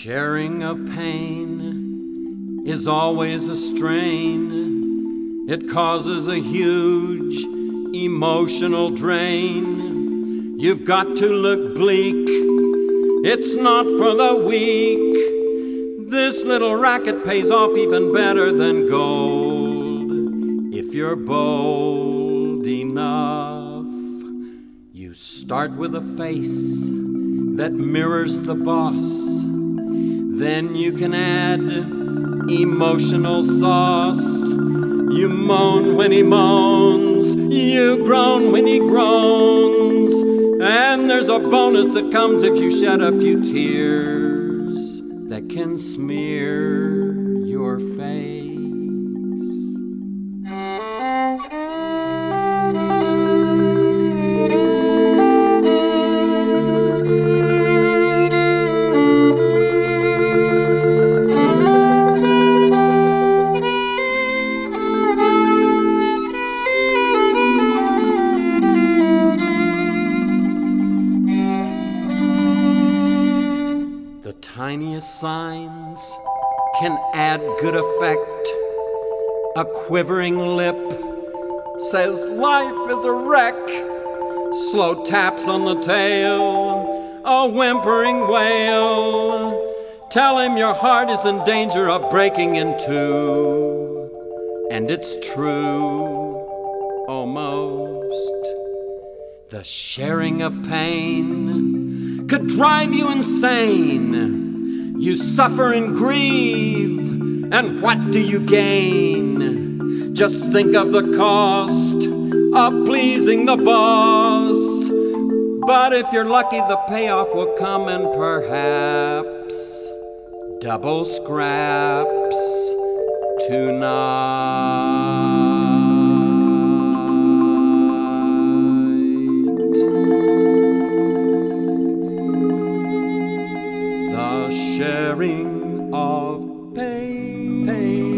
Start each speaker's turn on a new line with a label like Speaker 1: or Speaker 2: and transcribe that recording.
Speaker 1: sharing of pain is always a strain. It causes a huge emotional drain. You've got to look bleak. It's not for the weak. This little racket pays off even better than gold. If you're bold enough, you start with a face that mirrors the boss. Then you can add emotional sauce. You moan when he moans, you groan when he groans, and there's a bonus that comes if you shed a few tears that can smear your face. The tiniest signs can add good effect. A quivering lip says life is a wreck. Slow taps on the tail, a whimpering wail, tell him your heart is in danger of breaking in two. And it's true, almost. The sharing of pain could drive you insane. You suffer and grieve, and what do you gain? Just think of the cost of pleasing the boss. But if you're lucky, the payoff will come in perhaps double scraps tonight. The sharing of pain.